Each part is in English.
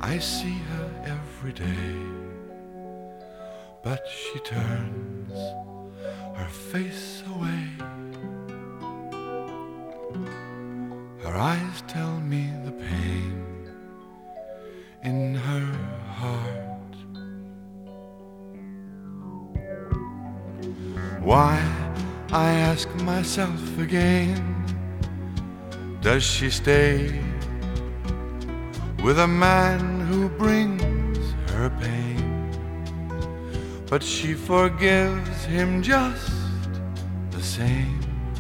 I see her every day, but she turns her face away. Her eyes tell me the pain in her heart. Why, I ask myself again, does she stay with a man who brings her pain? But she forgives him just the same.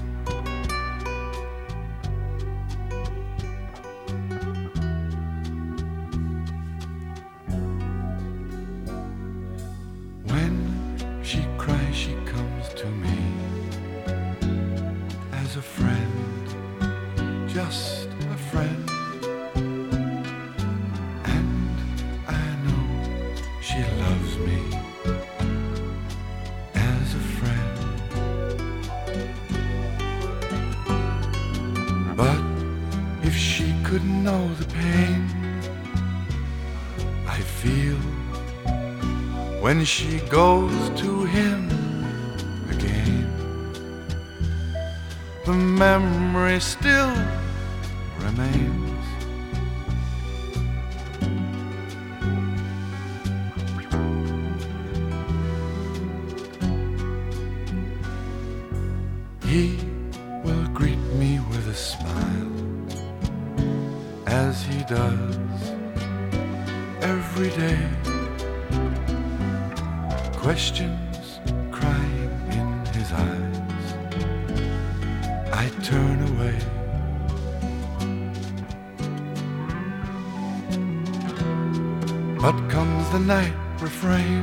When she cries, she comes to me as a friend, just a friend. And I know she loves me as a friend. But if she could know the pain I feel when she goes to him again, the memory still remains. He will greet me with a smile, as he does every day. Questions crying in his eyes, I turn away. But comes the night refrain,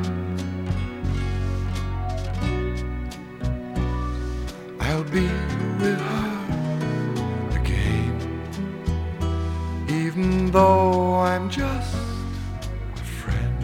I'll be with her again, even though I'm just a friend.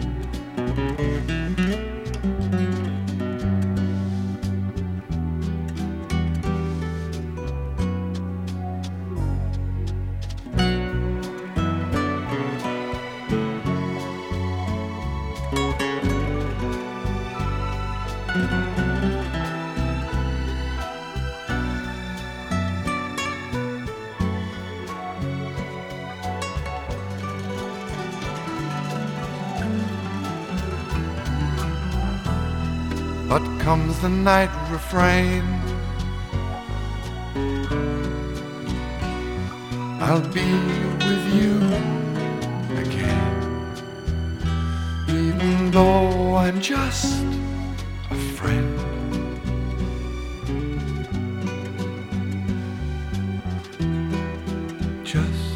But comes the night refrain, I'll be with you again, even though I'm just a friend. Just